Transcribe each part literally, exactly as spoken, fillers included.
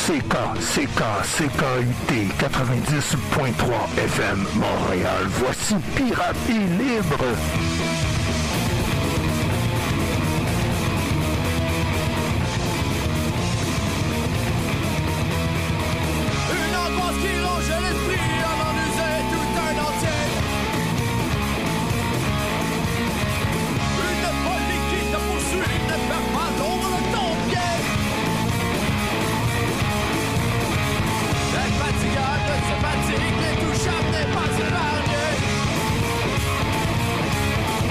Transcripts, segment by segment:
C K, C K, C K U T quatre-vingt-dix point trois F M Montréal. Voici Pirate et Libre. Une angoisse qui ronge l'esprit avant d'user tout un entier. Une folie qui te poursuit, ne perds pas l'ombre de ton pied. Infatigable, se fatigue, l'intouchable n'est pas épargné.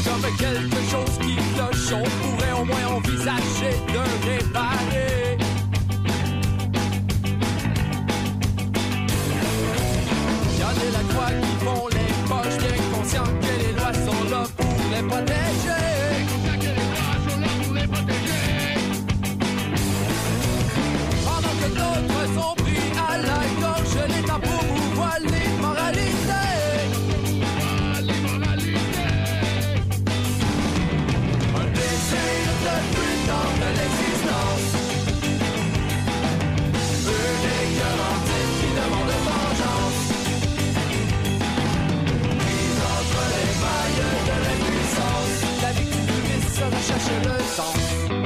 Comme quelque chose qui cloche, on pourrait au moins envisager de réparer. Y'en a la croix qui font les poches, bien conscients que les lois sont là pour les protéger. Pendant que d'autres sont pris à la gorge, l'État promouvoit l'immoralité. De l'existence, une ignorantine qui demande vengeance, prise entre les mailles de l'impuissance, la victime du vice recherche le sens.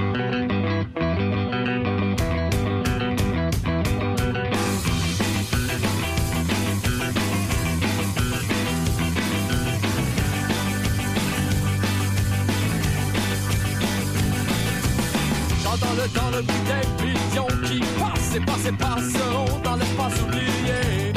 Dans le bruit des millions qui passent et passent et passeront dans l'espace oublié.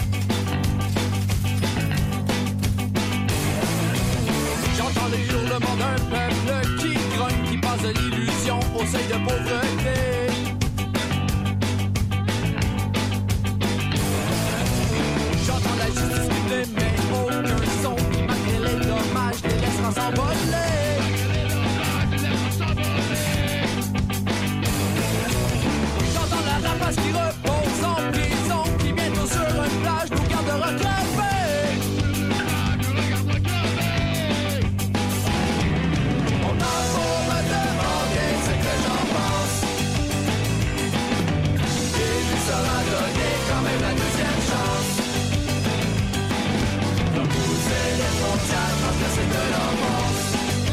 J'entends les hurlements d'un peuple qui grogne, qui passe de l'illusion au seuil de pauvreté. J'entends la justice criblée, mais aucun son qui, malgré les dommages, les laissera s'envoler. Rapace qui repose en prison, qui bientôt sur une plage nous gardera crevés. On a beau me demander ce que j'en pense, il lui sera donné quand même la deuxième chance de pousser les frontières parce que c'est de l'enfance.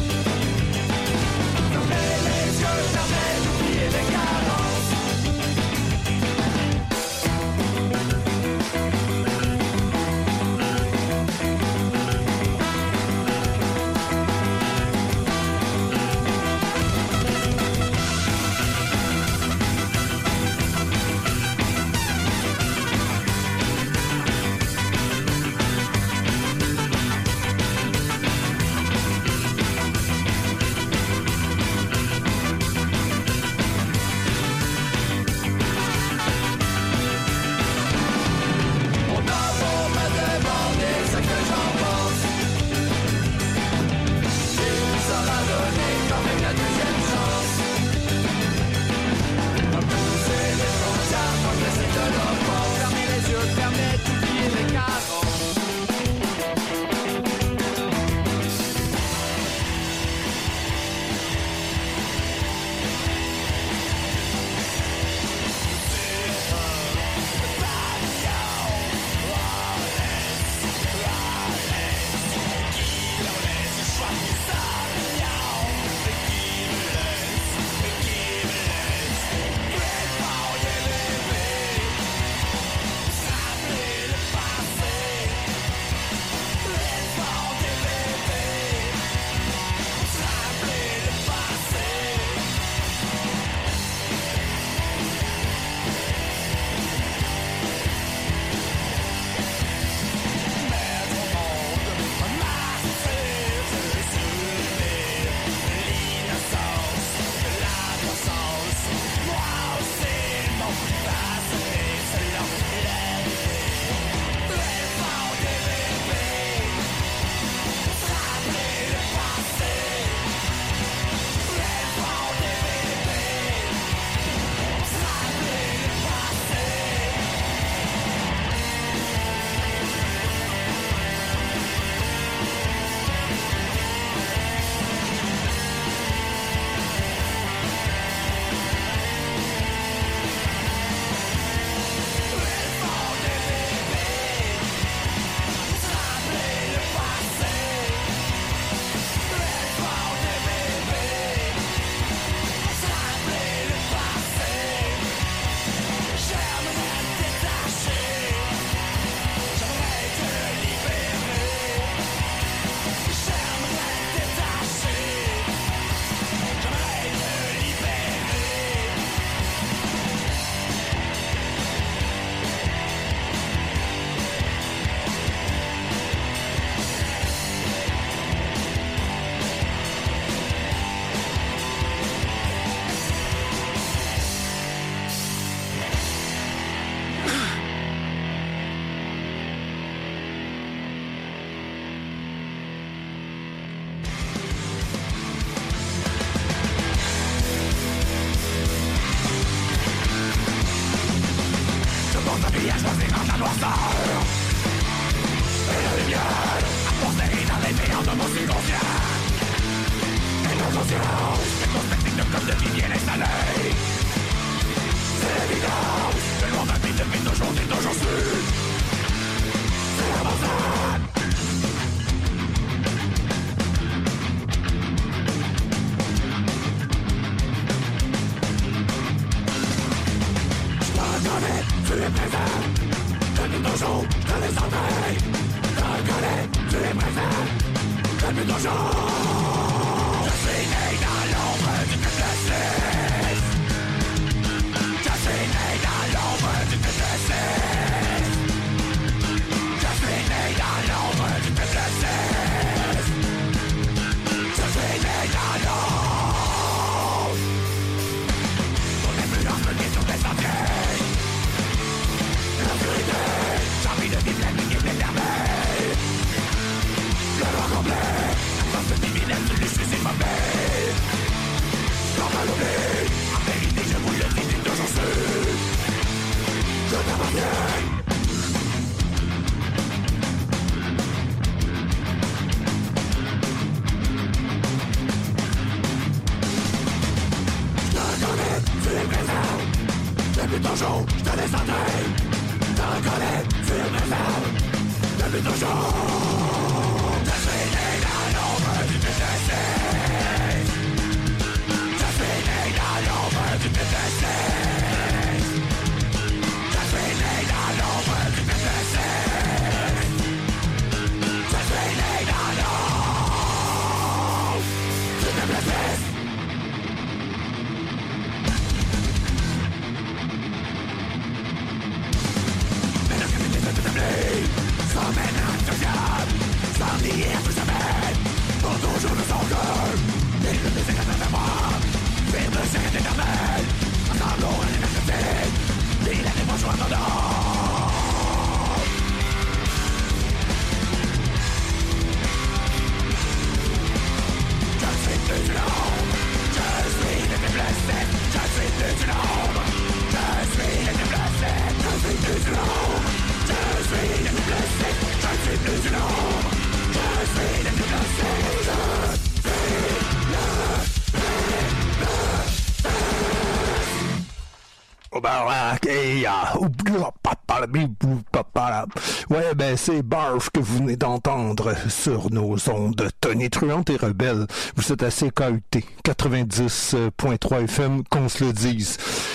Ouais, ben c'est Barf que vous venez d'entendre sur nos ondes tonitruantes et rebelles. Vous êtes à C K U T quatre-vingt-dix point trois F M, qu'on se le dise.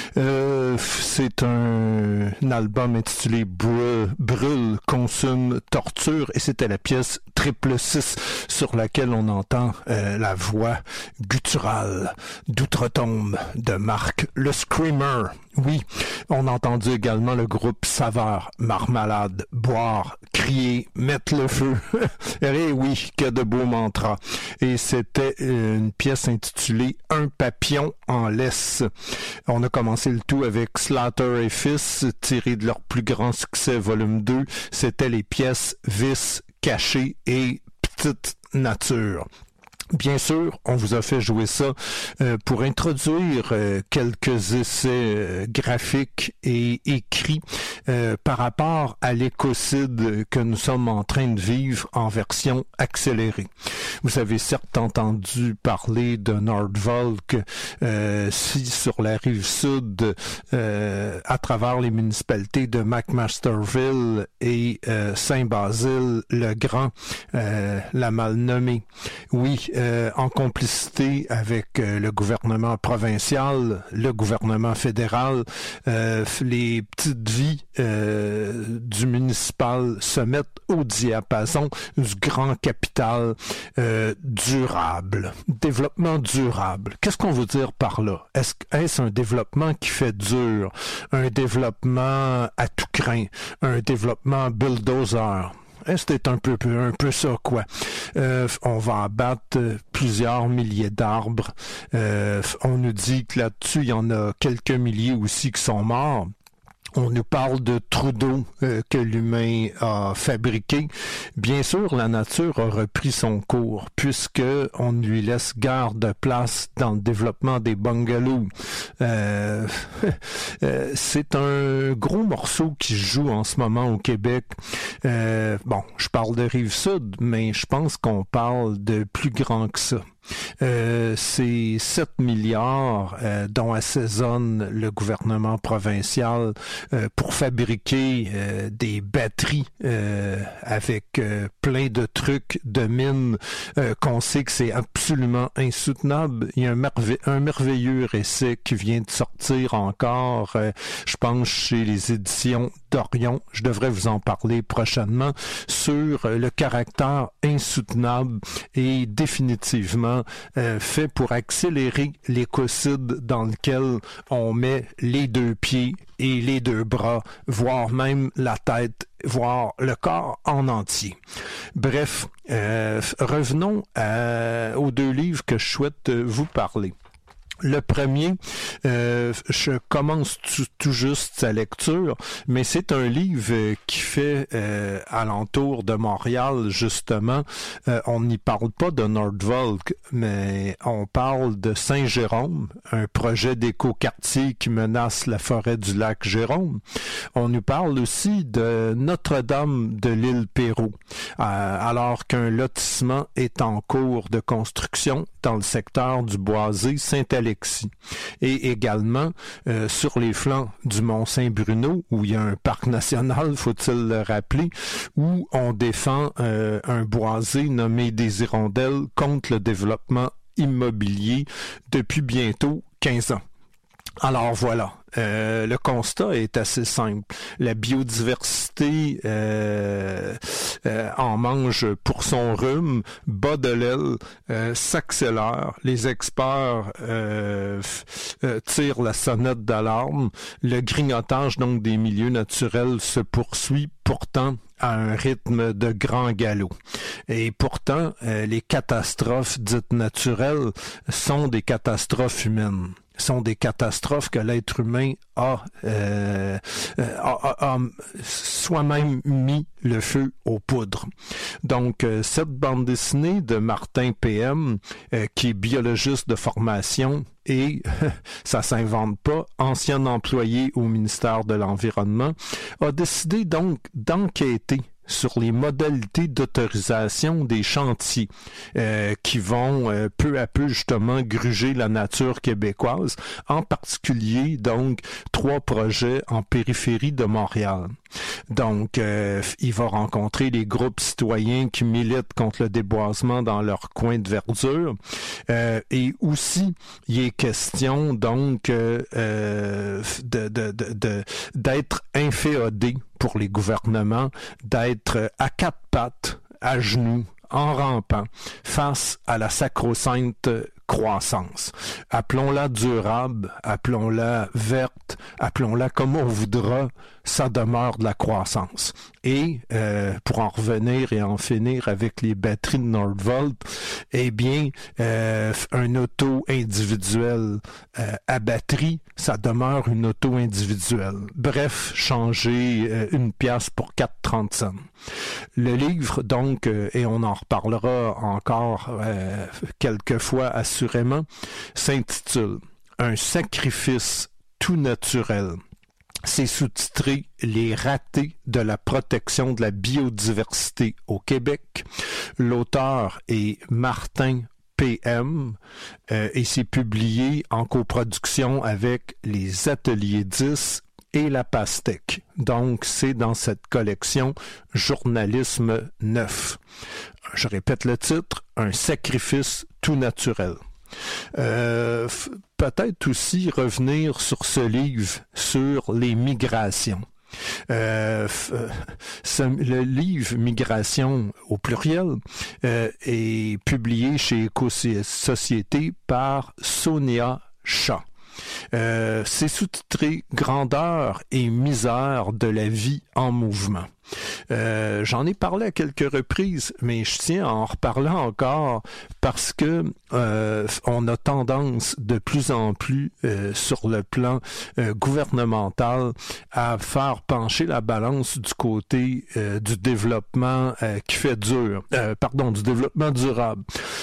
Euh, c'est un, un album intitulé Brûle, Brûle, Consume, Torture, et c'était la pièce Triple Six sur laquelle on entend euh, la voix gutturale d'outre-tombe de Marc le Screamer. Oui, on a entendu également le groupe Saveur, Marmalade, Boire, Crier, Mettre le feu. Et oui, que de beaux mantras. Et c'était une pièce intitulée Un papillon en laisse. On a commencé le tout avec Slaughter et Fils, tiré de leur plus grand succès, volume deux. C'était les pièces Vice, Caché et Petite Nature. Bien sûr, on vous a fait jouer ça euh, pour introduire euh, quelques essais euh, graphiques et écrits euh, par rapport à l'écocide que nous sommes en train de vivre en version accélérée. Vous avez certes entendu parler de Nordvolk euh, si sur la rive sud euh, à travers les municipalités de McMasterville et euh, Saint-Basile-le-Grand, euh, la mal nommée. Oui, Euh, en complicité avec euh, le gouvernement provincial, le gouvernement fédéral, euh, les petites vies euh, du municipal se mettent au diapason du grand capital euh, durable. Développement durable. Qu'est-ce qu'on veut dire par là? Est-ce, est-ce un développement qui fait dur? Un développement à tout crin? Un développement bulldozer? C'était un peu, un peu ça, quoi. Euh, on va abattre plusieurs milliers d'arbres. Euh, on nous dit que là-dessus, il y en a quelques milliers aussi qui sont morts. On nous parle de trous d'eau euh, que l'humain a fabriqué. Bien sûr, la nature a repris son cours puisque on ne lui laisse guère de place dans le développement des bungalows. Euh, euh, c'est un gros morceau qui se joue en ce moment au Québec. Euh, bon, je parle de Rive-Sud, mais je pense qu'on parle de plus grand que ça. Euh, c'est sept milliards euh, dont assaisonne le gouvernement provincial euh, pour fabriquer euh, des batteries euh, avec euh, plein de trucs de mines euh, qu'on sait que c'est absolument insoutenable. Il y a un, merve- un merveilleux essai qui vient de sortir encore, euh, je pense, chez les éditions Dorion, je devrais vous en parler prochainement, sur le caractère insoutenable et définitivement euh, fait pour accélérer l'écocide dans lequel on met les deux pieds et les deux bras, voire même la tête, voire le corps en entier. Bref, euh, revenons à, aux deux livres que je souhaite vous parler. Le premier, euh, je commence tout, tout juste sa lecture, mais c'est un livre qui fait euh, alentour de Montréal, justement. Euh, on n'y parle pas de Nordvolk, mais on parle de Saint-Jérôme, un projet d'écoquartier qui menace la forêt du lac Jérôme. On nous parle aussi de Notre-Dame de l'île Perrot, euh, alors qu'un lotissement est en cours de construction dans le secteur du Boisé Saint-Alexis. Et également euh, sur les flancs du Mont-Saint-Bruno, où il y a un parc national, faut-il le rappeler, où on défend euh, un boisé nommé des Hirondelles contre le développement immobilier depuis bientôt quinze ans. Alors voilà, euh, le constat est assez simple. La biodiversité euh, euh, en mange pour son rhume, bas de l'aile, euh, s'accélère. Les experts euh, euh, tirent la sonnette d'alarme. Le grignotage donc des milieux naturels se poursuit pourtant à un rythme de grand galop. Et pourtant, euh, les catastrophes dites naturelles sont des catastrophes humaines. Sont des catastrophes que l'être humain a, euh, a, a, a soi-même mis le feu aux poudres. Donc, euh, cette bande dessinée de Martin P M, euh, qui est biologiste de formation et, ça s'invente pas, ancien employé au ministère de l'Environnement, a décidé donc d'enquêter sur les modalités d'autorisation des chantiers euh, qui vont euh, peu à peu justement gruger la nature québécoise, en particulier donc trois projets en périphérie de Montréal. Donc, euh, il va rencontrer les groupes citoyens qui militent contre le déboisement dans leur coin de verdure. Euh, et aussi, il est question donc euh, de, de, de, de, d'être inféodé pour les gouvernements, d'être à quatre pattes, à genoux, en rampant, face à la sacro-sainte croissance. Appelons-la durable, appelons-la verte, appelons-la comme on voudra, ça demeure de la croissance. Et euh, pour en revenir et en finir avec les batteries de Nordvolt, eh bien, euh, un auto individuel euh, à batterie, ça demeure une auto individuelle. Bref, changer euh, une pièce pour quatre trente cents. Le livre, donc, euh, et on en reparlera encore euh, quelques fois assurément, s'intitule « Un sacrifice tout naturel ». C'est sous-titré « Les ratés de la protection de la biodiversité au Québec ». L'auteur est Martin P M euh, et c'est publié en coproduction avec les Ateliers dix et la Pastèque. Donc, c'est dans cette collection Journalisme neuf. Je répète le titre, « Un sacrifice tout naturel ». Euh, f- peut-être aussi revenir sur ce livre sur les migrations. Euh, f- ce, le livre Migration au pluriel euh, est publié chez Éco-Société par Sonia Shah. Euh, c'est sous-titré « Grandeur et misère de la vie en mouvement ». Euh, j'en ai parlé à quelques reprises, mais je tiens à en reparler encore parce que euh, on a tendance de plus en plus euh, sur le plan euh, gouvernemental à faire pencher la balance du côté euh, du développement euh, qui fait dur, euh, pardon, du développement durable.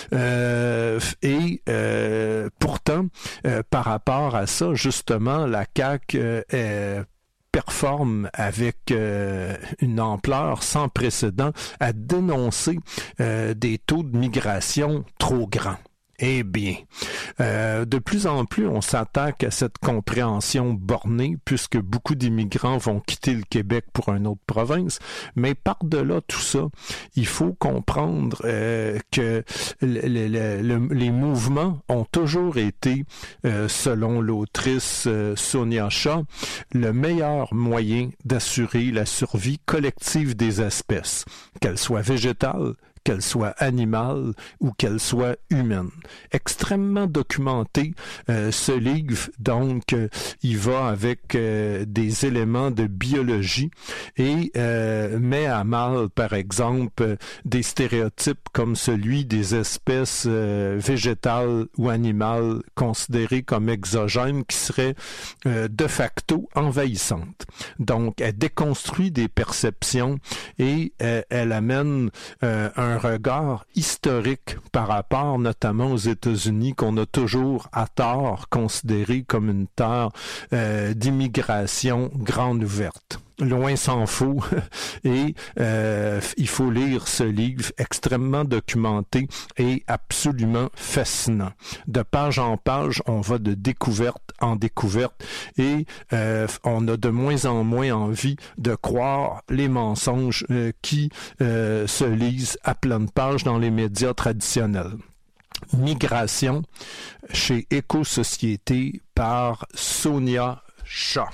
Euh, et euh, pourtant, euh, par rapport à ça, justement, la C A Q euh, est performe avec euh, une ampleur sans précédent à dénoncer euh, des taux de migration trop grands. Eh bien, euh, de plus en plus, on s'attaque à cette compréhension bornée puisque beaucoup d'immigrants vont quitter le Québec pour une autre province. Mais par-delà tout ça, il faut comprendre euh, que le, le, le, les mouvements ont toujours été, euh, selon l'autrice euh, Sonia Shaw, le meilleur moyen d'assurer la survie collective des espèces, qu'elles soient végétales, qu'elle soit animale ou qu'elle soit humaine. Extrêmement documenté, euh, ce livre, donc, euh, il va avec euh, des éléments de biologie et euh, met à mal, par exemple, euh, des stéréotypes comme celui des espèces euh, végétales ou animales considérées comme exogènes qui seraient euh, de facto envahissantes. Donc, elle déconstruit des perceptions et euh, elle amène euh, un un regard historique par rapport notamment aux États-Unis qu'on a toujours à tort considéré comme une terre euh, d'immigration grande ouverte. Loin s'en faut et euh, il faut lire ce livre extrêmement documenté et absolument fascinant. De page en page, on va de découverte en découverte et euh, on a de moins en moins envie de croire les mensonges euh, qui euh, se lisent à pleine page dans les médias traditionnels. Migration chez Éco-Société par Sonia Shaw.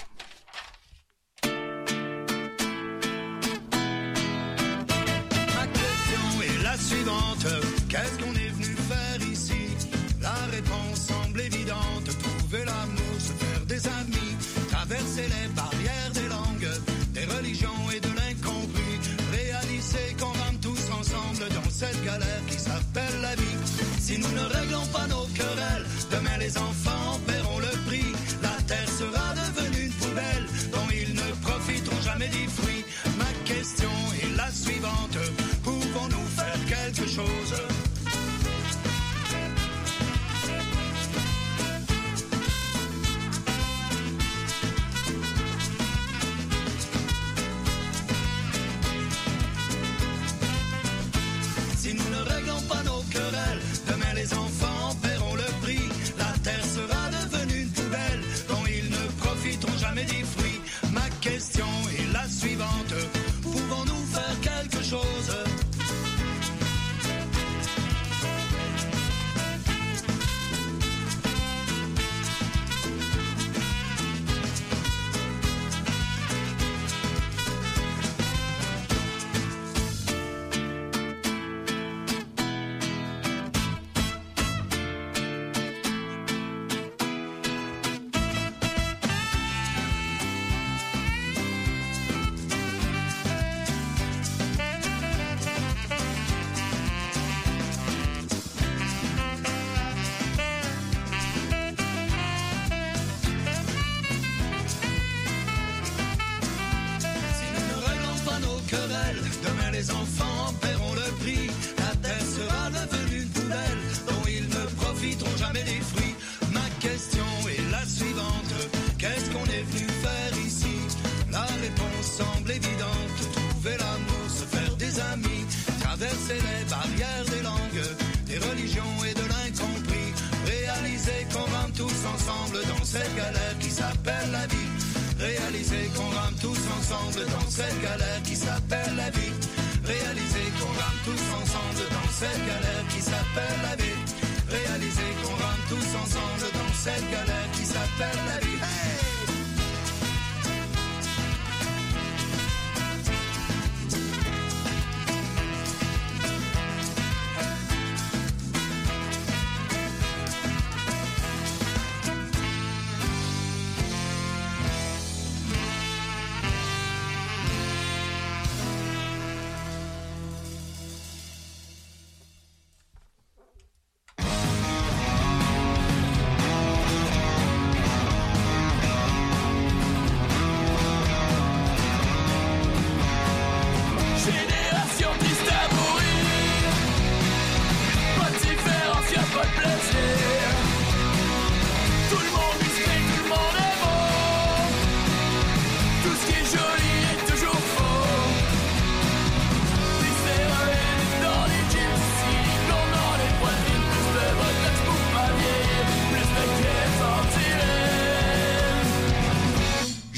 Qu'est-ce qu'on est venu faire ici? La réponse semble évidente. Trouver l'amour, se faire des amis, traverser les barrières des langues, des religions et de l'incompris. Réaliser qu'on rentre tous ensemble dans cette galère qui s'appelle la vie. Si nous ne réglons pas nos querelles, demain les enfants paieront le prix. La terre sera devenue une poubelle dont ils ne profiteront jamais des fruits. Ma question est la suivante: pouvons-nous faire quelque chose? Si nous ne réglons pas nos querelles, demain les enfants paieront le prix. La terre sera devenue une poubelle dont ils ne profiteront jamais des fruits. Ma question est la suivante: pouvons-nous faire quelque chose? Demain les enfants paieront le prix. La terre sera devenue une poubelle dont ils ne profiteront jamais des fruits. Ma question est la suivante: qu'est-ce qu'on est venu faire ici? La réponse semble évidente. Trouver l'amour, se faire des amis, traverser les barrières des langues, des religions et de l'incompris. Réaliser qu'on rentre tous ensemble dans cette galère qui s'appelle la vie. Réaliser qu'on rentre tous ensemble dans cette galère qui s'appelle la vie. Réaliser qu'on rentre tous ensemble dans cette galère qui s'appelle la vie. Réaliser qu'on rentre tous ensemble dans cette galère qui s'appelle la vie. Hey!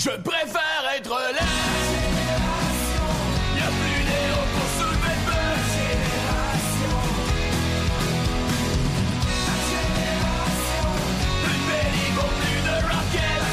Je préfère être laid. Y'a plus d'héros pour soulever le feu. Plus de Béliveau, plus de rockets.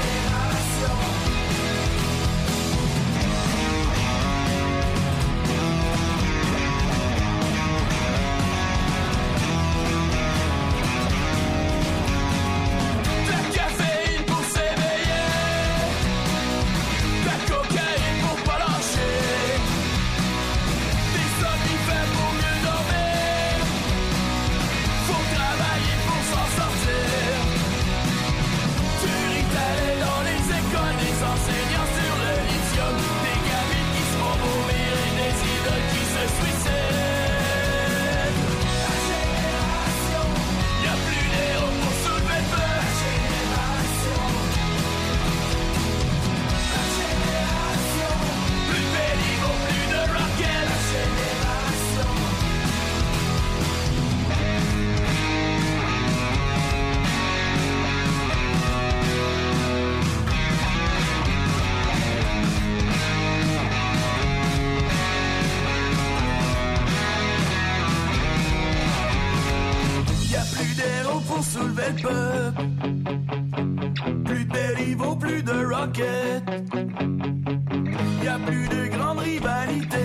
Pour soulever le peuple. Plus de Béliveau, plus de rockets. Y'a plus de grande rivalité.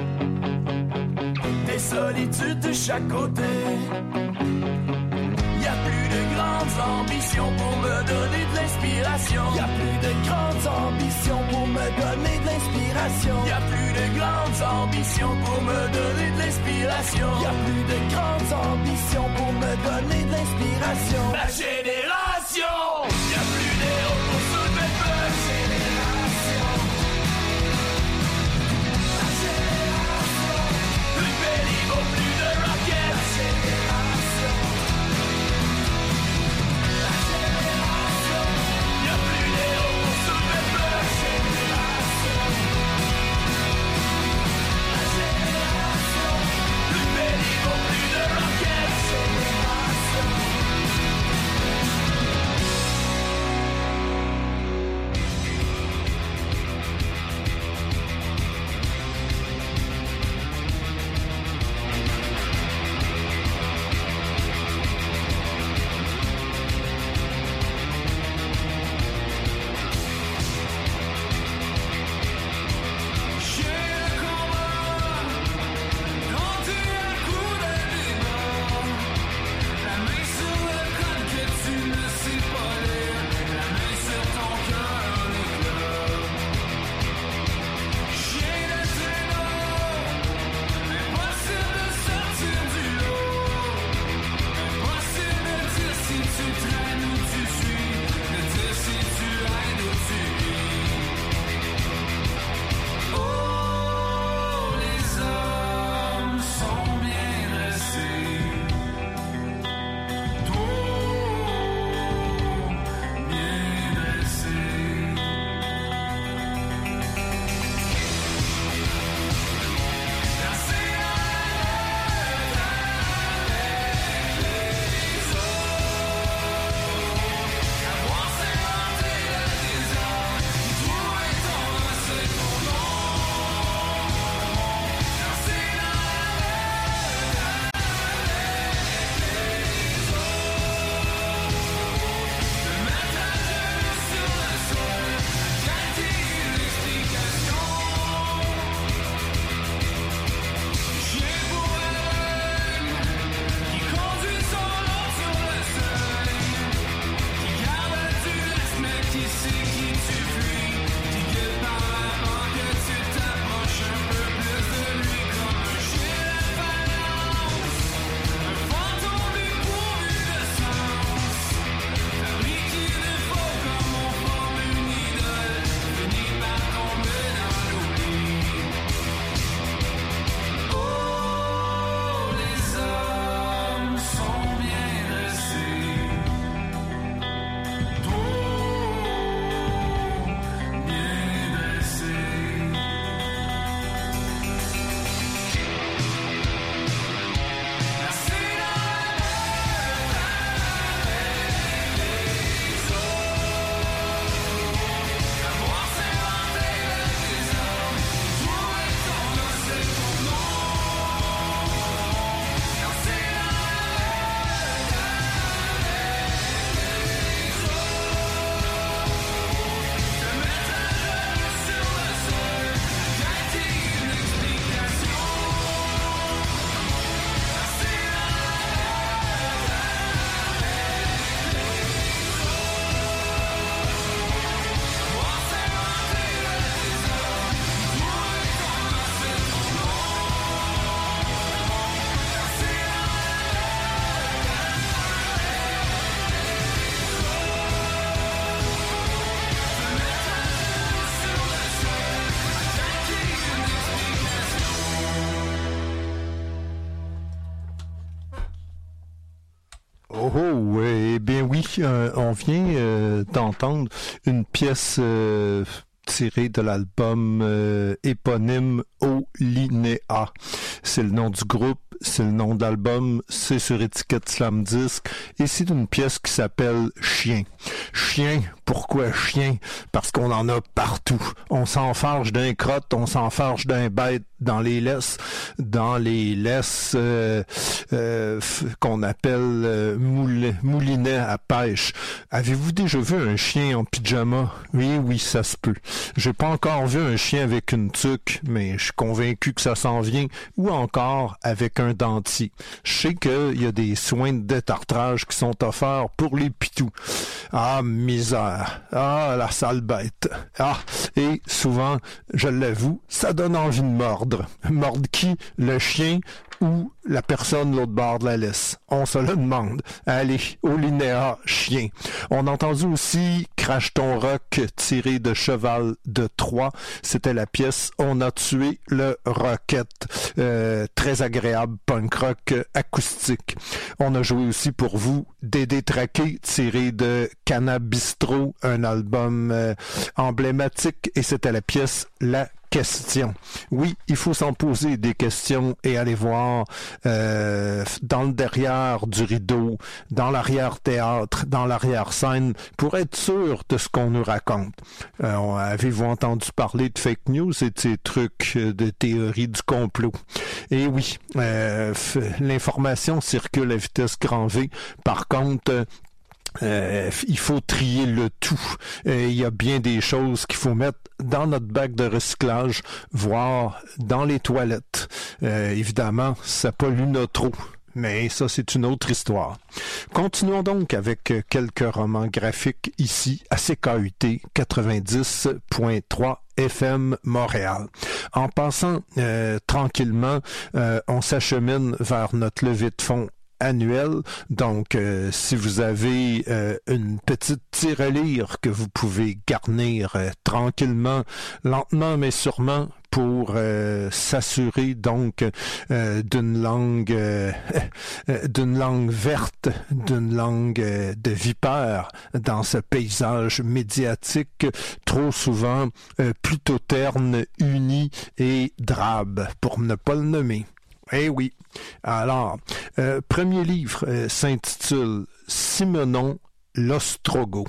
Des solitudes de chaque côté. Y'a plus de grandes ambitions pour me donner de l'inspiration. Y'a plus de grandes ambitions pour me donner de l'inspiration. Y'a plus de grandes ambitions pour me donner de l'inspiration. Y'a plus de grandes ambitions pour me donner de l'inspiration. La génération. Y'a plus d'héros pour soulever le feu. Génération. La génération. Plus de Béliveau, plus de rockets. La génération. La génération. Y'a plus d'héros pour soulever le feu. Génération. La génération. Plus de Béliveau, plus de rockets. Génération. Oh, oh eh bien oui, euh, on vient euh, d'entendre une pièce euh, tirée de l'album euh, éponyme Olinéa. C'est le nom du groupe, c'est le nom d'album, c'est sur étiquette Slam Disc et c'est une pièce qui s'appelle Chien. Chien, pourquoi chien? Parce qu'on en a partout. On s'enfarge d'un crotte, on s'enfarge d'un bête dans les laisses, dans les laisses euh, euh, qu'on appelle euh, moul- moulinets à pêche. Avez-vous déjà vu un chien en pyjama? Oui, oui, ça se peut. J'ai pas encore vu un chien avec une tuque, mais je suis convaincu que ça s'en vient, ou encore avec un dentier. Je sais qu'il y a des soins de détartrage qui sont offerts pour les pitous. Ah, misère. Ah, la sale bête. Ah, et souvent, je l'avoue, ça donne envie de mordre. Mordre qui? Le chien ou la personne de l'autre bord de la laisse? On se le demande. Allez, Olinéa, chien. On a entendu aussi Crache ton rock tiré de Cheval de Troie. C'était la pièce On a tué le Rocket. Euh, très agréable punk rock acoustique. On a joué aussi pour vous Dédé Traqué tiré de Cannabistro, un album euh, emblématique, et c'était la pièce La Question. Oui, il faut s'en poser des questions et aller voir euh, dans le derrière du rideau, dans l'arrière-théâtre, dans l'arrière-scène, pour être sûr de ce qu'on nous raconte. Euh, avez-vous entendu parler de fake news et de ces trucs de théorie du complot? Et oui, euh, l'information circule à vitesse grand V. Par contre, Euh, il faut trier le tout. Euh, il y a bien des choses qu'il faut mettre dans notre bac de recyclage, voire dans les toilettes. Euh, évidemment, ça pollue notre eau. Mais ça, c'est une autre histoire. Continuons donc avec quelques romans graphiques ici à C K U T quatre-vingt-dix point trois F M Montréal. En passant euh, tranquillement, euh, on s'achemine vers notre levée de fonds annuel. Donc, euh, si vous avez euh, une petite tirelire que vous pouvez garnir euh, tranquillement, lentement mais sûrement, pour euh, s'assurer donc euh, d'une langue euh, d'une langue verte, d'une langue euh, de vipère dans ce paysage médiatique trop souvent euh, plutôt terne, uni et drabe, pour ne pas le nommer. Eh oui. Alors, euh, premier livre euh, s'intitule Simenon l'Ostrogoth.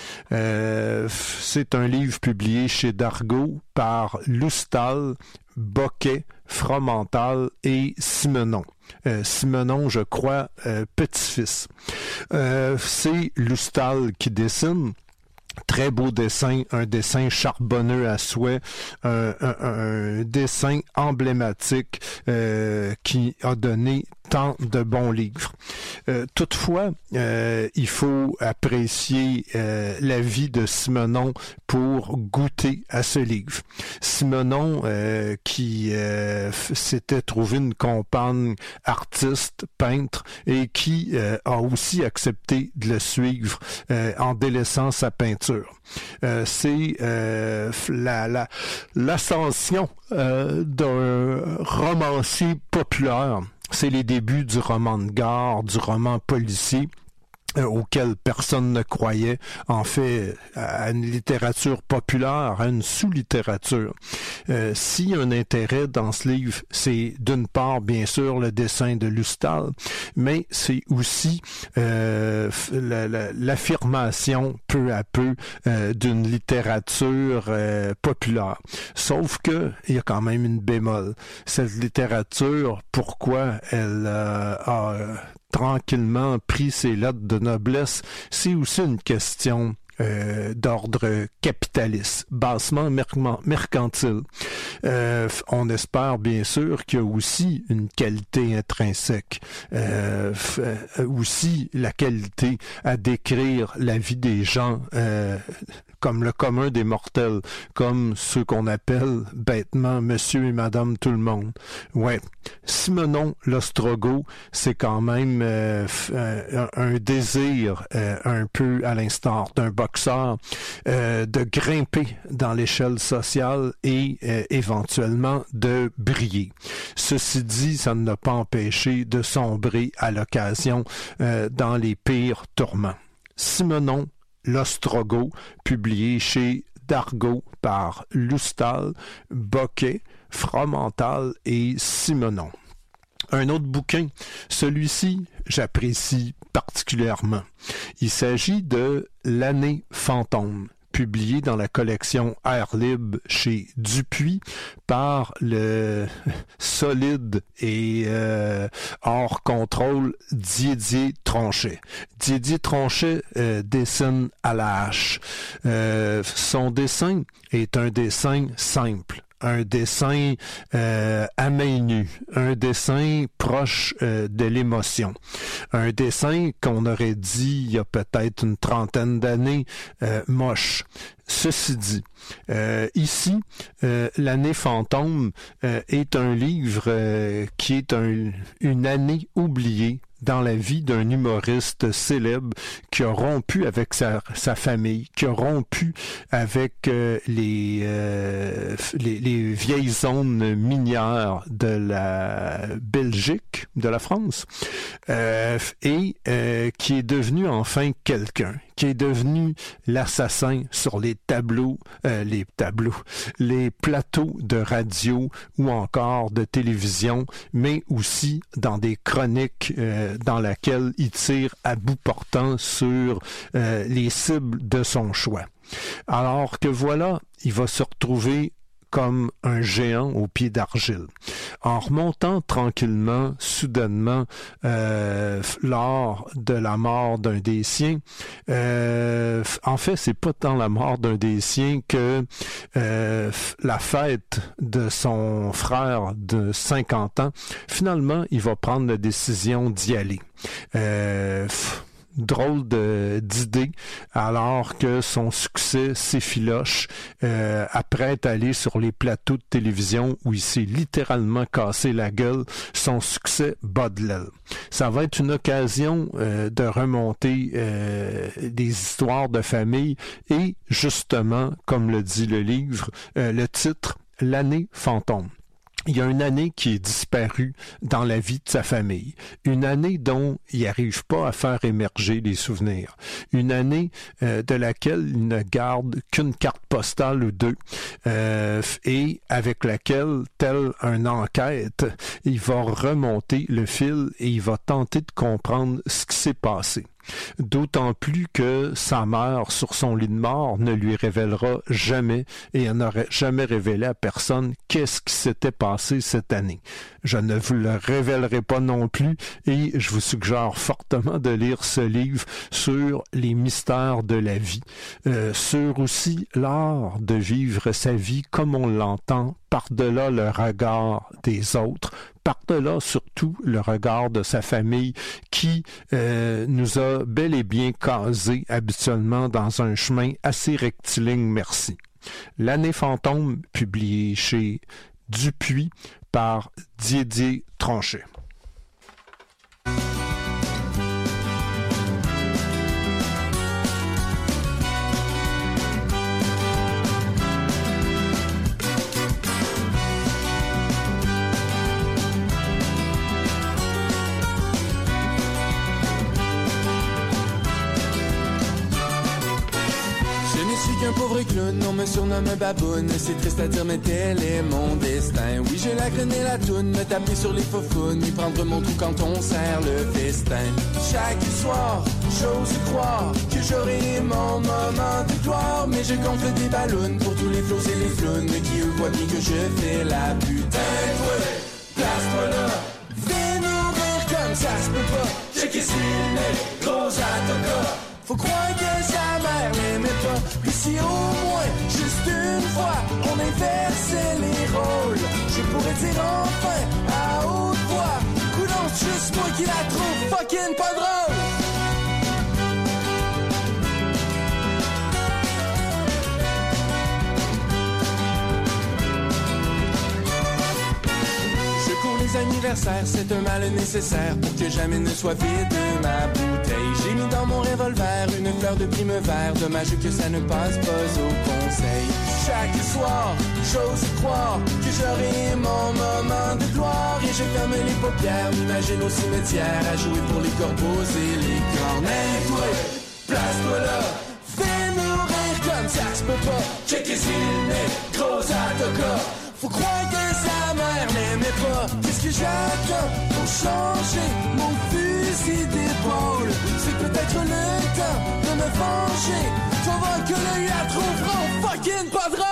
Euh, c'est un livre publié chez Dargaud par Loustal, Boquet, Fromental et Simenon. Euh, Simenon, je crois, euh, petit-fils. Euh, c'est Loustal qui dessine. Très beau dessin, un dessin charbonneux à souhait, un, un, un dessin emblématique euh, qui a donné tant de bons livres. Euh, toutefois, euh, il faut apprécier euh, la vie de Simenon pour goûter à ce livre. Simenon, euh, qui euh, s'était trouvé une compagne artiste, peintre, et qui euh, a aussi accepté de le suivre euh, en délaissant sa peinture. Euh, c'est euh, la, la, l'ascension euh, d'un romancier populaire. C'est les débuts du roman de gare, du roman policier, euh, auquel personne ne croyait, en fait, à une littérature populaire, à une sous-littérature. Euh, s'il y a un intérêt dans ce livre, c'est d'une part, bien sûr, le dessin de Loustal, mais c'est aussi euh, la, la, l'affirmation, peu à peu, euh, d'une littérature euh, populaire. Sauf que il y a quand même une bémol. Cette littérature, pourquoi elle euh, a euh, tranquillement pris ses lettres de noblesse, c'est aussi une question Euh, d'ordre capitaliste, bassement mer- mercantile. Euh, on espère bien sûr qu'il y a aussi une qualité intrinsèque, euh, f- euh, aussi la qualité à décrire la vie des gens euh, comme le commun des mortels, comme ceux qu'on appelle bêtement monsieur et madame tout le monde. Ouais, Simenon l'Ostrogoth, c'est quand même euh, f- un, un désir euh, un peu à l'instar d'un boxeur, euh, de grimper dans l'échelle sociale et euh, éventuellement de briller. Ceci dit, ça ne l'a pas empêché de sombrer à l'occasion euh, dans les pires tourments. Simenon l'Ostrogoth, publié chez Dargaud par Lustal, Bocquet, Fromental et Simenon. Un autre bouquin, celui-ci, j'apprécie particulièrement. Il s'agit de L'année fantôme, publié dans la collection Air Libre chez Dupuis par le solide et euh, hors contrôle Didier Tronchet. Didier Tronchet euh, dessine à la hache. Euh, son dessin est un dessin simple. Un dessin euh, à main nue, un dessin proche euh, de l'émotion, un dessin qu'on aurait dit il y a peut-être une trentaine d'années euh, moche. Ceci dit, euh, ici, euh, L'année fantôme euh, est un livre euh, qui est un, une année oubliée dans la vie d'un humoriste célèbre qui a rompu avec sa, sa famille, qui a rompu avec euh, les, euh, les, les vieilles zones minières de la Belgique, de la France, euh, et euh, qui est devenu enfin quelqu'un, qui est devenu l'assassin sur les tableaux, euh, les tableaux, les plateaux de radio ou encore de télévision, mais aussi dans des chroniques euh, dans lesquelles il tire à bout portant sur euh, les cibles de son choix. Alors que voilà, il va se retrouver comme un géant au pied d'argile. En remontant tranquillement, soudainement, euh, lors de la mort d'un des siens, euh, en fait, c'est pas tant la mort d'un des siens que euh, la fête de son frère de cinquante ans, finalement, il va prendre la décision d'y aller. Euh, drôle de, d'idée, alors que son succès s'effiloche, euh, apprête à aller sur les plateaux de télévision où il s'est littéralement cassé la gueule, son succès bat de l'aile. Ça va être une occasion euh, de remonter euh, des histoires de famille et, justement, comme le dit le livre, euh, le titre « L'année fantôme ». Il y a une année qui est disparue dans la vie de sa famille. Une année dont il n'arrive pas à faire émerger les souvenirs. Une année euh, de laquelle il ne garde qu'une carte postale ou deux euh, et avec laquelle, tel une enquête, il va remonter le fil et il va tenter de comprendre ce qui s'est passé. D'autant plus que sa mère, sur son lit de mort, ne lui révélera jamais et elle n'aurait jamais révélé à personne qu'est-ce qui s'était passé cette année. Je ne vous le révélerai pas non plus et je vous suggère fortement de lire ce livre sur les mystères de la vie, euh, sur aussi l'art de vivre sa vie comme on l'entend, par-delà le regard des autres, par-delà surtout le regard de sa famille qui euh, nous a bel et bien casés habituellement dans un chemin assez rectiligne, merci. L'année fantôme, publié chez Dupuis par Didier Tronchet. Un pauvre clown, on me surnomme baboune. C'est triste à dire mais tel est mon destin. Oui j'ai la graine et la toune, me taper sur les faux founes, y prendre mon trou quand on sert le festin. Chaque soir, j'ose croire que j'aurai mon moment de gloire, mais je gonfle des ballons pour tous les flots et les flounes qui eux voient bien que je fais la putain. Place-toi là, fais mourir comme ça se peut pas. Checker sur le nez, gros atoka. Faut croire que sa mère l'aimait pas. Puis si au moins, juste une fois, on inversait les rôles, je pourrais dire enfin, à haute voix, coudonc, c'est juste moi qui la trouve fucking pas drôle. Les anniversaires, c'est un mal nécessaire pour que jamais ne soit vide ma bouteille. J'ai mis dans mon revolver une fleurs de primevère, dommage que ça ne passe pas au conseil. Chaque soir, j'ose croire que j'aurai mon moment de gloire. Et je ferme les paupières, m'imagine au cimetière à jouer pour les corbeaux et les corneilles. Toi, place-toi là, fais-nous rire comme ça se peut pas. Checker s'il est gros atoka. Faut croire que sa mère n'aimait pas. Qu'est-ce que j'attends pour changer mon fusil d'épaule? C'est peut-être le temps de me venger. Tu vas voir que l'œil à trouvera fucking pas drôle.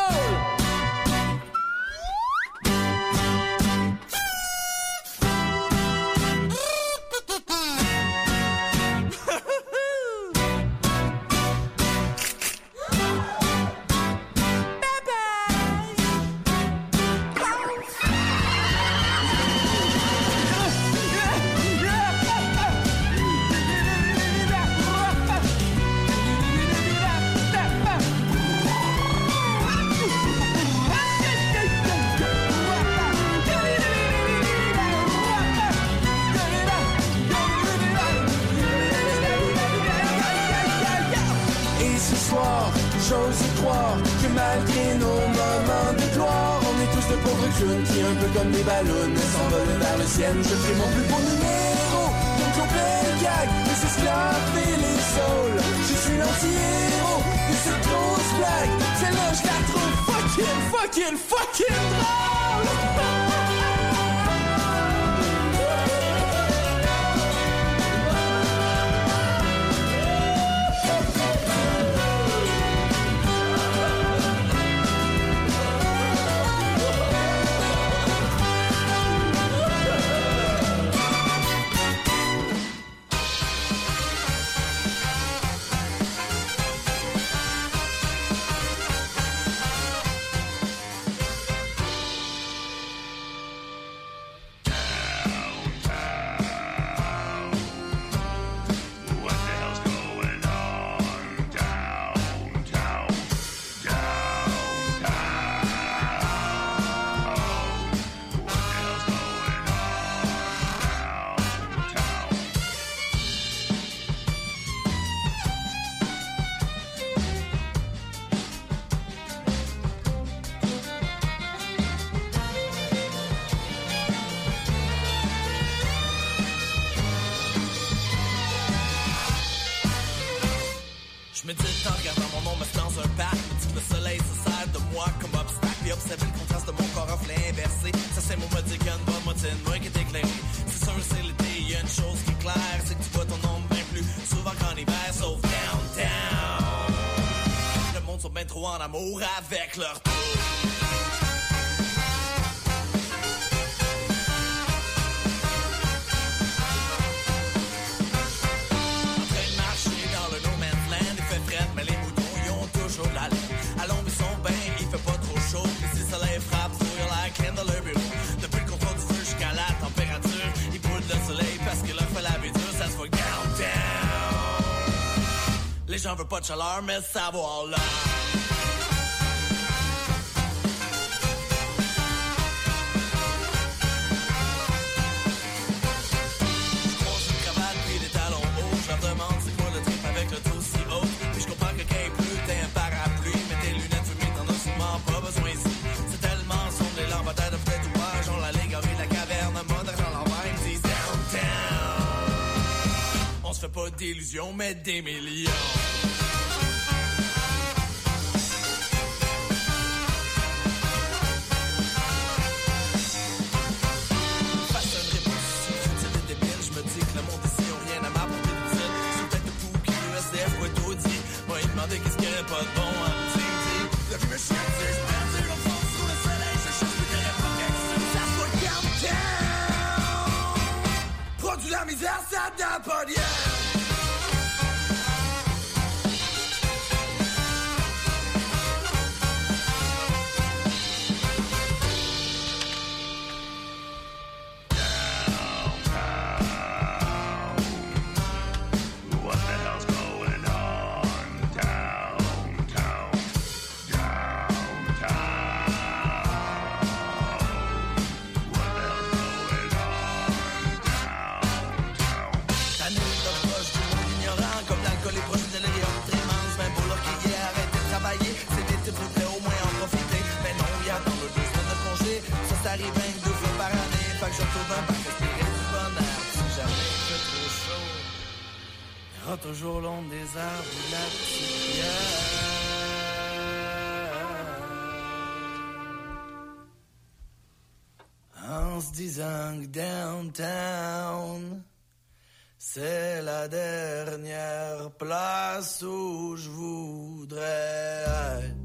J'ose croire que malgré nos moments de gloire, on est tous de pauvres clowns qui, un peu comme des ballons, s'envolent vers le ciel. Je fais mon plus beau numéro, donc on fait le gag, les esclaves et les saules. Je suis l'anti-héros de cette grosse blague. Celle-là, je la trouve fucking, fucking, fucking drôle. Je me dis le temps, regardant mon ombre dans un parc. Me dit que le soleil se sert de moi comme obstacle. Puis observer le contraste de mon corps reflet inversé. Ça c'est mon mode qu'il y a une bonne moitié de moi qui est éclairée. C'est sûr c'est l'été, il y a une chose qui est claire. C'est que tu vois ton ombre bien plus souvent qu'en hiver. Sauf downtown. Le monde sont bien trop en amour avec leur tour. Mais les moutons, ils ont toujours la laine. À l'ombre, ils sont bien, il fait pas trop chaud. Mais si le soleil frappe, fouille la crème dans leur bureau. Depuis le contrôle du feu jusqu'à la température, ils brûlent le soleil parce que leur fait la vie dure, ça se voit downtown. Les gens veulent pas de chaleur, mais savoir là. Je croise une cravate puis des talons hauts. Je leur demande c'est quoi le trip avec le dos si haut. Je comprends que quand il pleut, t'es un parapluie. Mais tes lunettes fumées, t'en as sûrement pas besoin ici. C'est tellement sombre, les lampadaires de fenêtre ouverts. Genre l'allégorie de la caverne, mode dans l'envers. Ils me disent downtown. On se fait pas d'illusions, mais des millions. Face à une réponse, futile et débile, je me dis que le monde ici ont rien à m'apporter d'utile. Sous tête de fou qui veut S D F ou est audit. Moi, il demandait qu'est-ce qu'il y aurait pas de bon à me dire. La vie me chie, je perds du l'enfant sous le soleil. Je cherche plus de réponse qu'elle ça se voit downtown. Produit la misère, ça donne pas d'hier. autour d'un bac, respirer du bon air. Si jamais il fait trop chaud, il y aura toujours l'ombre des arbres ou de la petite bière. En se disant que downtown, c'est la dernière place où je voudrais être.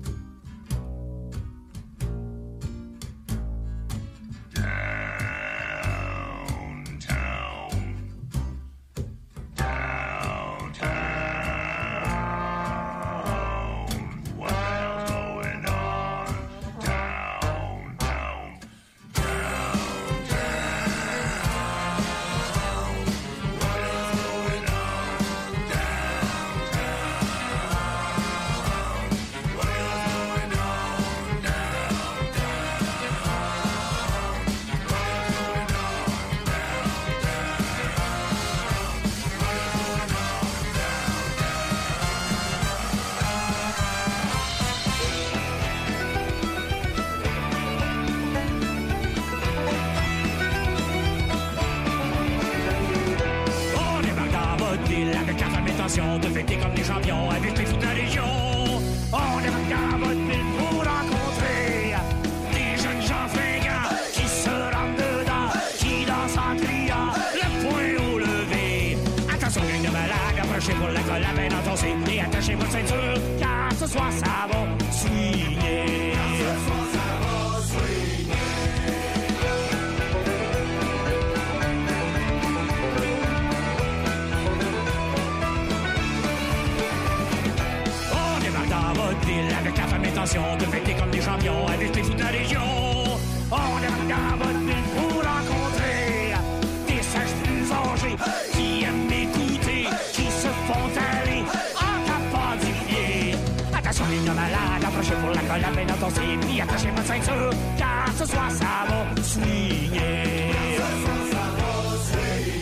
De fêter comme des champions avec les toute la légion. On débarque dans votre ville pour rencontrer des jeunes gens fringants qui se rendent dedans, qui dansent en criant le poing au levé. Attention, gang de malades, approchez pour la colle à peine entoncée et attachez votre ceinture, car ce soir ça va swinguer. Avec la femme intention de fêter comme des champions avec les fous de la légion. On débarque dans votre ville pour rencontrer des sages plus âgés qui aiment écouter, qui se font aller en tapant du pied. Attention les gars malades, approchez pour la colle à peine entoncée, puis attachez votre ceinture, car ce soir ça va swinguer. Ce soir ça va swinguer.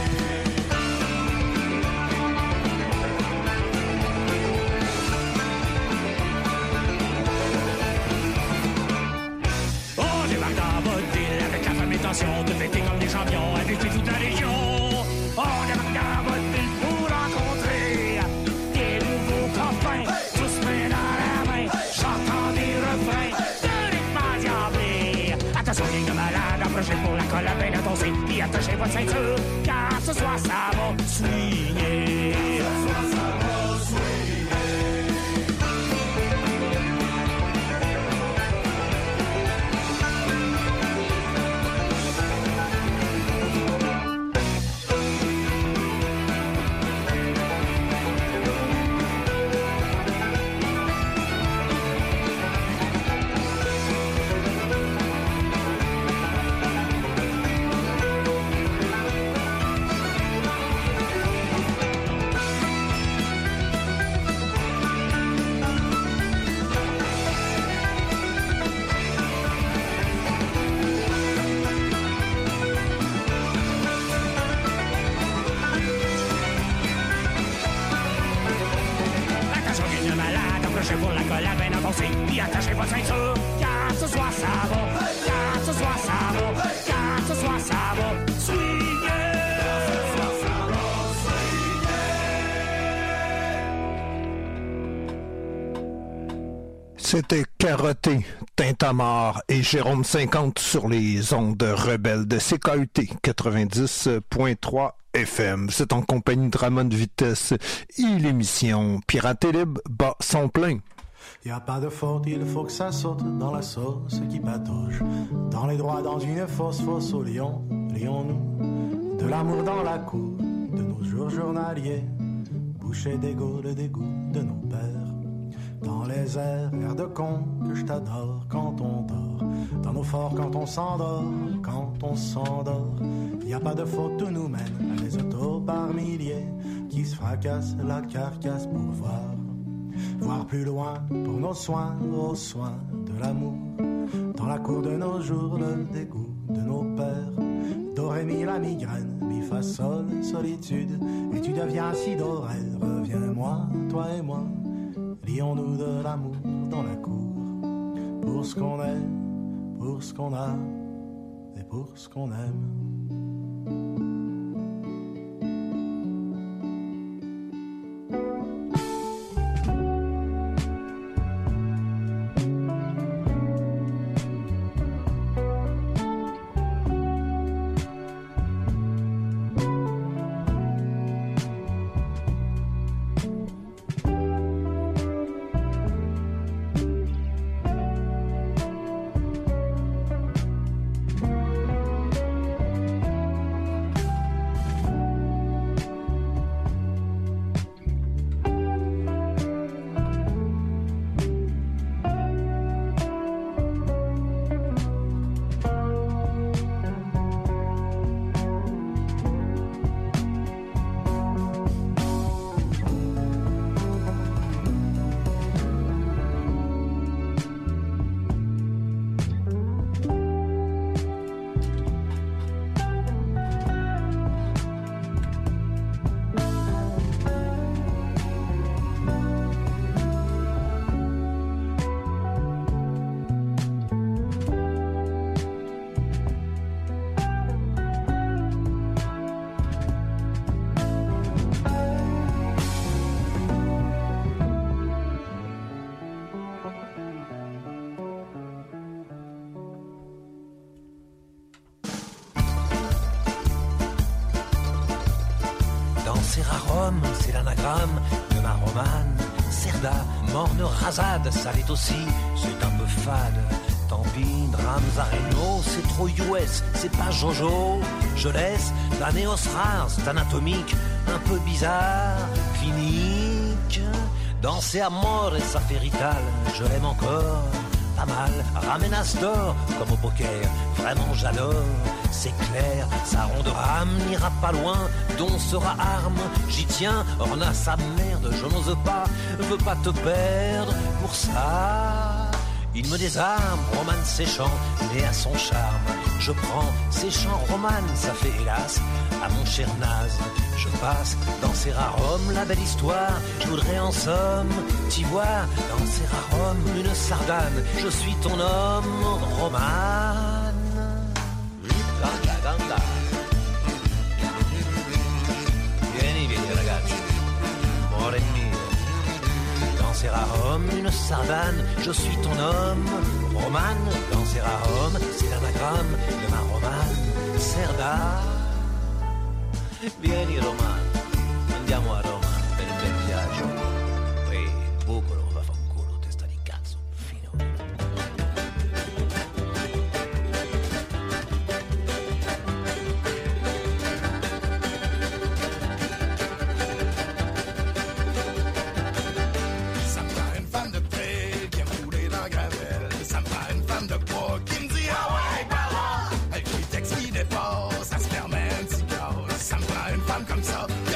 De fêter comme des champions avec les fous de la légion. On débarque dans votre ville pour rencontrer des nouveaux copains, tous main dans la main. J'entends des refrains de rythme endiablé. Attention les gars malades, approchez pour la colle à peine entoncée, puis attachez votre ceinture, car ce soir ça va swinguer. Ce soir ça va swinguer. Pour la colle à peine avancée, puis attachez votre ceinture, car ce soir ça va, car ce soir ça va, car ce soir ça va swinguer. Ce soir ça va swinguer. C'était Carotté, Tintamarre et Jérôme cinquante sur les ondes rebelles de C K U T quatre-vingt-dix point trois F M. C'est en compagnie de Ramon Vitesse et l'émission Pirate et Libre bat son plein. Y a pas de faute, il faut que ça saute dans la sauce qui patauge. Dans les droits, dans une fosse, fosse au lion, lions-nous. De l'amour dans la cour, de nos jours journaliers. Boucher d'égo, le dégoût de nos pères. Dans les airs, air de con, que je t'adore quand on dort. Dans nos forts, quand on s'endort, quand on s'endort. Y a pas de faute, tout nous mène à des autos par milliers qui se fracassent la carcasse pour voir. Voir plus loin pour nos soins, aux soins de l'amour. Dans la cour de nos jours, le dégoût de nos pères. Do, ré, mi, la migraine, mi, fa, sol, solitude. Et tu deviens si doré, reviens-moi, toi et moi. Lions-nous de l'amour dans la cour. Pour ce qu'on est, pour ce qu'on a. et pour ce qu'on aime. C'est l'anagramme de ma romane. Cerda, morne rasade, ça l'est aussi, c'est un peu fade. Tant pis, drames à Reno, c'est trop U S, c'est pas Jojo. Je laisse la néos rare, c'est anatomique, un peu bizarre, clinique. Danser à mort et ça fait rital, je l'aime encore, pas mal. Ramenas d'or, comme au poker, vraiment j'adore. C'est clair, sa ronde rame n'ira pas loin, dont sera arme, j'y tiens, orna sa merde, je n'ose pas, veux pas te perdre, pour ça, il me désarme, romane séchant, né à son charme, je prends ses chants romanes, ça fait hélas, à mon cher naze, je passe danser à Rome, la belle histoire, je voudrais en somme, t'y vois, danser à Rome, une sardane, je suis ton homme, romane. Ganda, ganda. Vieni, vieni ragazzi, amore mio. Danser à Rome, une sardane, je suis ton homme. Romane, danser à Rome, c'est l'anagramme de ma romane. Cerda. Vieni Romane, andiamo a Roma per un bel viaggio. Poi bucolo, vaffanculo, testa di cazzo, fino. Comme ça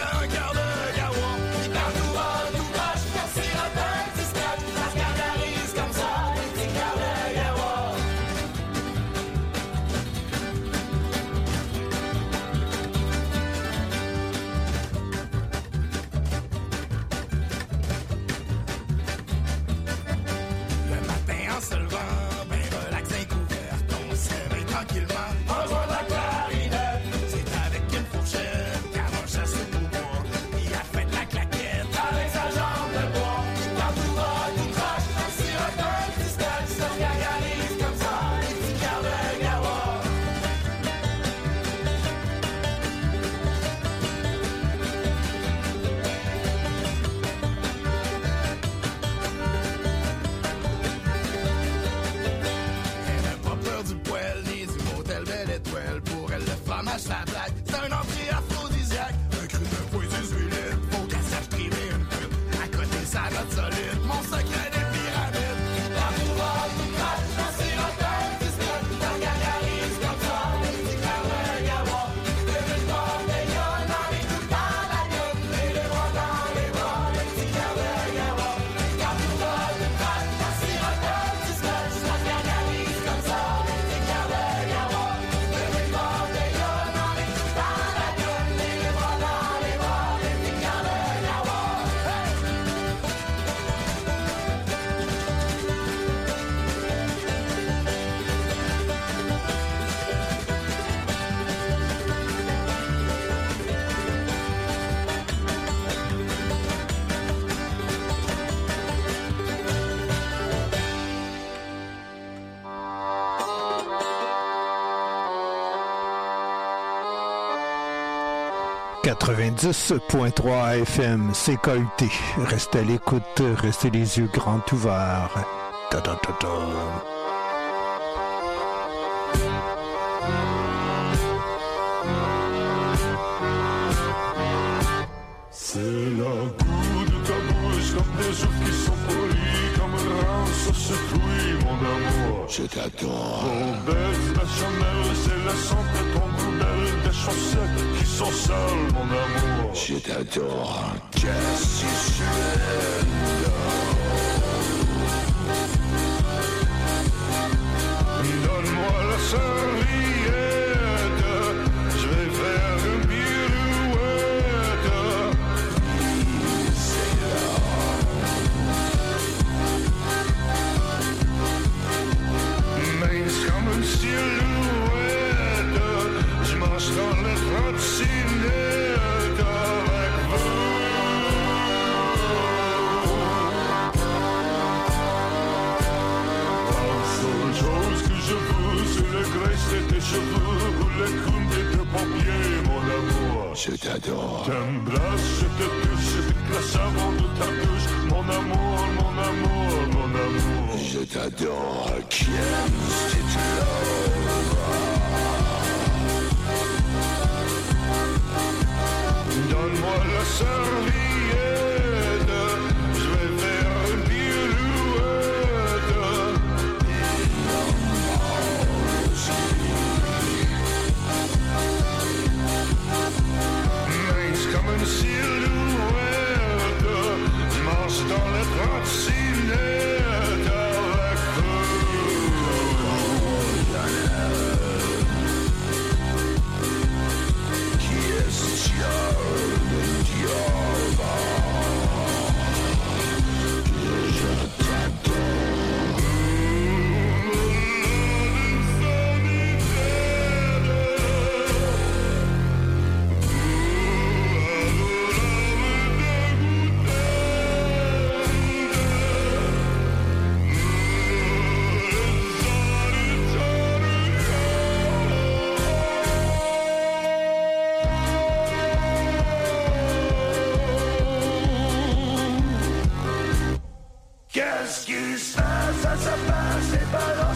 quatre-vingt-dix point trois F M, C K U T. Restez à l'écoute, restez les yeux grands ouverts. Ta -ta -ta -ta. C'est le goût de ta bouche comme des jours qui sont polis, comme un rein sur ce fruit, mon amour. Je t'adore. Ton belle de la Chanel, c'est la santé, ton poubelle, des chaussettes qui sont sales, mon amour. Je t'adore. Qu'est-ce que je Donne-moi la serviette, je vais faire une pirouette. Mince comme une silhouette, je marche dans les trottinettes avec vous. La seule chose que je veux, c'est le graisse de tes cheveux ou le coude de tes paupières, mon amour. Je t'adore. T'embrasse, je te touche, je te classe avant de ta douche. Mon amour, mon amour, mon amour. Je t'adore. Qu'est-ce que tu Donne-moi la serviette, je vais faire une pirouette. Mince comme une silhouette, je marche dans les trottinettes avec Qui est-ce qui a le diable? Je t'adore. Qu'est-ce qui se passe? Ça se passe, c'est pas dans